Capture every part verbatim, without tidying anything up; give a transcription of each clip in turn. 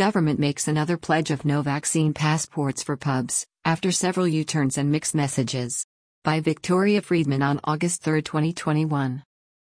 Government makes another pledge of no vaccine passports for pubs, after several U-turns and mixed messages. By Victoria Friedman on August third, twenty twenty-one.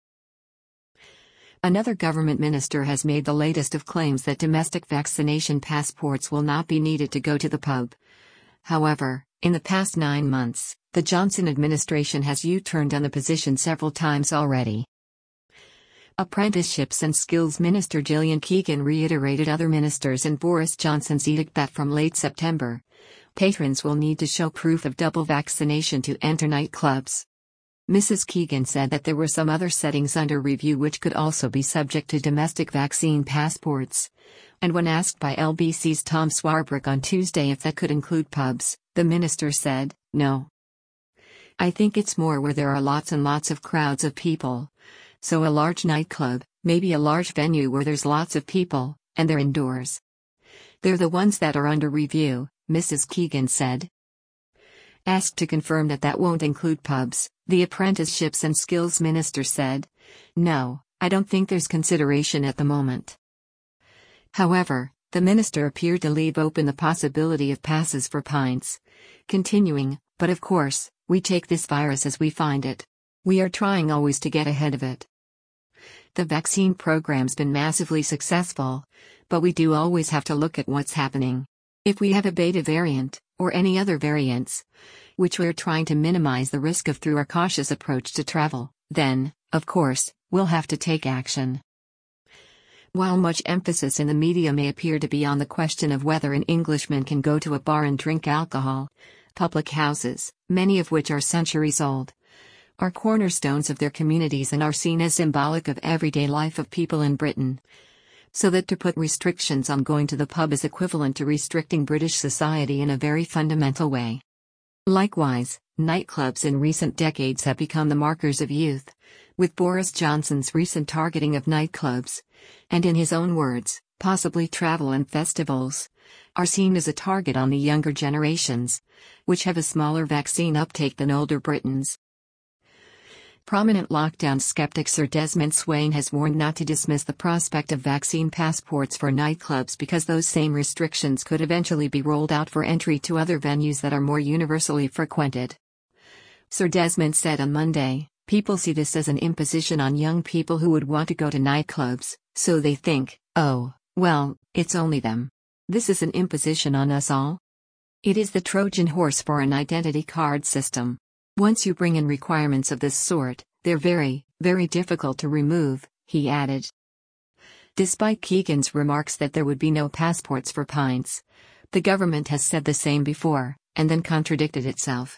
Another government minister has made the latest of claims that domestic vaccination passports will not be needed to go to the pub. However, in the past nine months, the Johnson administration has U-turned on the position several times already. Apprenticeships and Skills Minister Gillian Keegan reiterated other ministers in Boris Johnson's edict that from late September, patrons will need to show proof of double vaccination to enter nightclubs. Missus Keegan said that there were some other settings under review which could also be subject to domestic vaccine passports. And when asked by L B C's Tom Swarbrick on Tuesday if that could include pubs, the minister said, "No. I think it's more where there are lots and lots of crowds of people. So a large nightclub, maybe a large venue where there's lots of people, and they're indoors. They're the ones that are under review," Missus Keegan said. Asked to confirm that that won't include pubs, the Apprenticeships and Skills Minister said, "No, I don't think there's consideration at the moment." However, the minister appeared to leave open the possibility of passes for pints, continuing, "But of course, we take this virus as we find it. We are trying always to get ahead of it. The vaccine program's been massively successful, but we do always have to look at what's happening. If we have a beta variant, or any other variants, which we're trying to minimize the risk of through our cautious approach to travel, then, of course, we'll have to take action." While much emphasis in the media may appear to be on the question of whether an Englishman can go to a bar and drink alcohol, public houses, many of which are centuries old, are cornerstones of their communities and are seen as symbolic of everyday life of people in Britain. So that to put restrictions on going to the pub is equivalent to restricting British society in a very fundamental way. Likewise, nightclubs in recent decades have become the markers of youth, with Boris Johnson's recent targeting of nightclubs, and in his own words, possibly travel and festivals, are seen as a target on the younger generations, which have a smaller vaccine uptake than older Britons. Prominent lockdown skeptic Sir Desmond Swayne has warned not to dismiss the prospect of vaccine passports for nightclubs because those same restrictions could eventually be rolled out for entry to other venues that are more universally frequented. Sir Desmond said on Monday, "People see this as an imposition on young people who would want to go to nightclubs, so they think, oh, well, it's only them. This is an imposition on us all. It is the Trojan horse for an identity card system. Once you bring in requirements of this sort, they're very, very difficult to remove," he added. Despite Keegan's remarks that there would be no passports for pints, the government has said the same before, and then contradicted itself.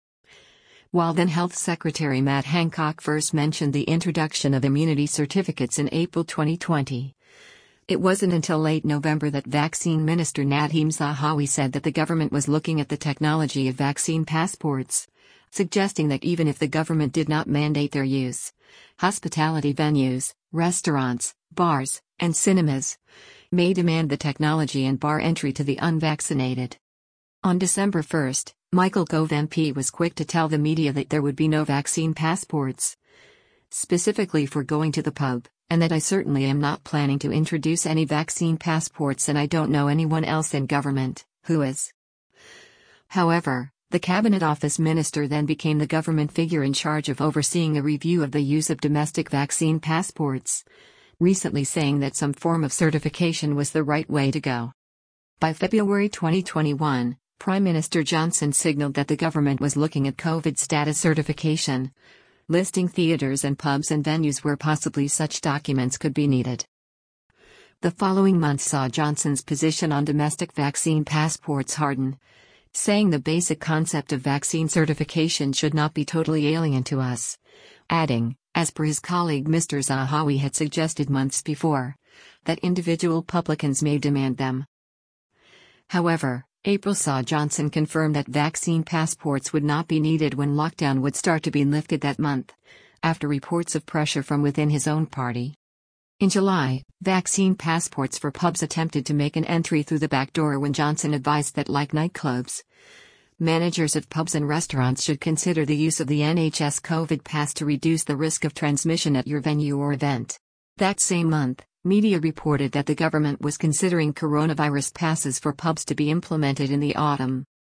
While then Health Secretary Matt Hancock first mentioned the introduction of immunity certificates in April twenty twenty, it wasn't until late November that Vaccine Minister Nadhim Zahawi said that the government was looking at the technology of vaccine passports, suggesting that even if the government did not mandate their use, hospitality venues, restaurants, bars, and cinemas may demand the technology and bar entry to the unvaccinated. On December first, Michael Gove M P was quick to tell the media that there would be no vaccine passports, specifically for going to the pub, and that "I certainly am not planning to introduce any vaccine passports and I don't know anyone else in government who is." However, the Cabinet Office Minister then became the government figure in charge of overseeing a review of the use of domestic vaccine passports, recently saying that some form of certification was the right way to go. By February twenty twenty-one, Prime Minister Johnson signaled that the government was looking at COVID status certification, listing theaters and pubs and venues where possibly such documents could be needed. The following month saw Johnson's position on domestic vaccine passports harden, saying the basic concept of vaccine certification should not be totally alien to us, adding, as per his colleague Mister Zahawi had suggested months before, that individual publicans may demand them. However, April saw Johnson confirm that vaccine passports would not be needed when lockdown would start to be lifted that month, after reports of pressure from within his own party. In July, vaccine passports for pubs attempted to make an entry through the back door when Johnson advised that, like nightclubs, managers of pubs and restaurants should consider the use of the N H S COVID pass to reduce the risk of transmission at your venue or event. That same month, Media reported that the government was considering coronavirus passes for pubs to be implemented in the autumn.